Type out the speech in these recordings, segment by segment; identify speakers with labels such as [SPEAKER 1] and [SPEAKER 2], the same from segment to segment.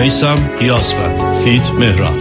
[SPEAKER 1] میثم گیاسفند فیت مهران.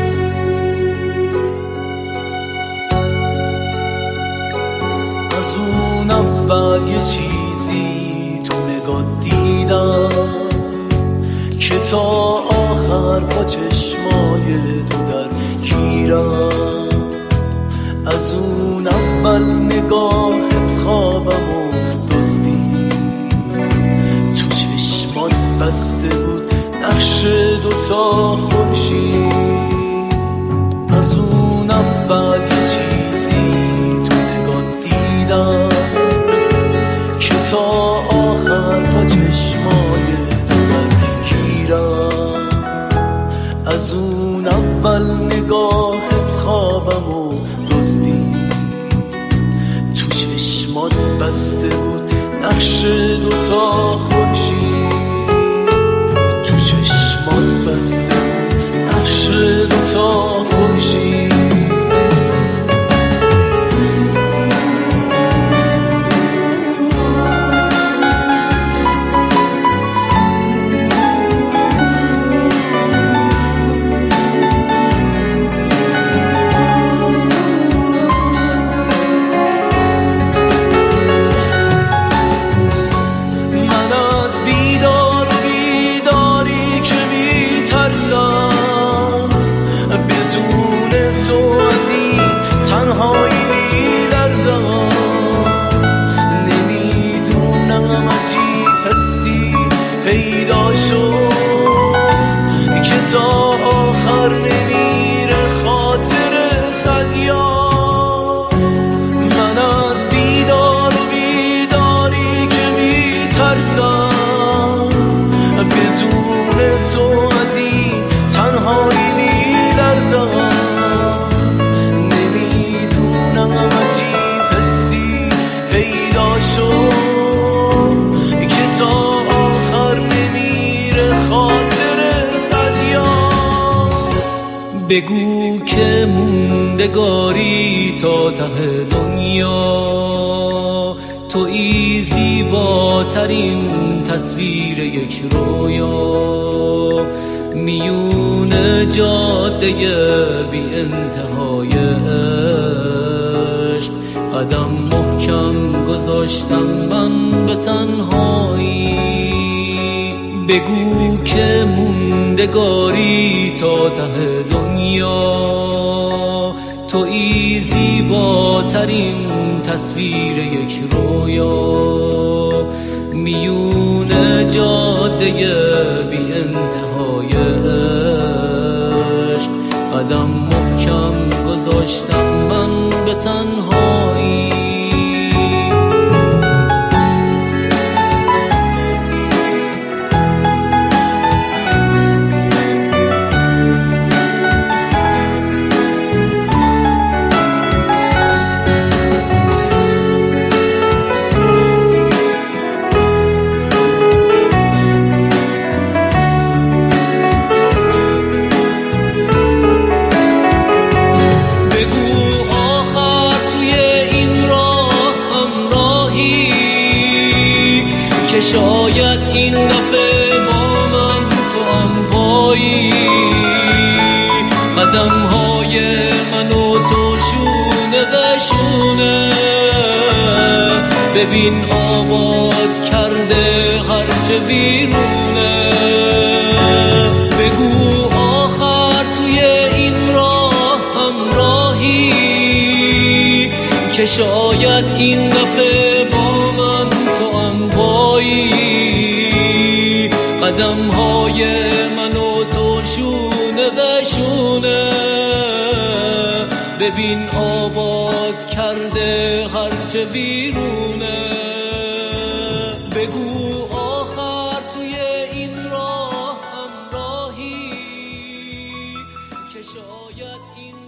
[SPEAKER 2] از اون اول یه چیزی تو نگاه دیدم که تا آخر با چشمای تو در گیرم. از اون اول نگاهت خوابم و دزدید، تو چشمات بسته بود نقش دوتا خورشید. از اون اول یه چیزی تو نگاه دیدم که تا آخر با چشمای تو درگیرم. از اون اول نگاهت خوابم و دزدید، تو چشمات بسته بود نقش دوتا خورشید. تو چشمات بسته بود نقش دوتا خورشید. پیدا شد که تا آخر نمیره خاطرت از یاد. من از بیدار و بیداری که میترسم، بدون تو از این تنهایی میلرزم. نمیدونم عجیب حسی پیدا شد که تا بگو که موندگاری تا ته دنیا، تویی زیباترین تصویر یک رویا. میون جاده بی انتهای عشق، قدم محکم گذاشتم من به تنهایی. بگو که موندگاری تا ته دنیا، تویی زیباترین تصویر یک رویا. میون جاده بی انتهای عشق، قدم محکم گذاشتم من به تنهایی. که شاید این دفعه با من تو هم پایی، قدم های من و تو شونه به شونه. ببین آباد کرده هرچه بیرونه. بگو آخر توی این راه همراهی، که شاید این دفعه با من تو هم پایی. قدم های من و تو شونه به شونه. ببین آباد کرده هرچه بیرونه. بگو آخر توی این راه همراهی، که شاید این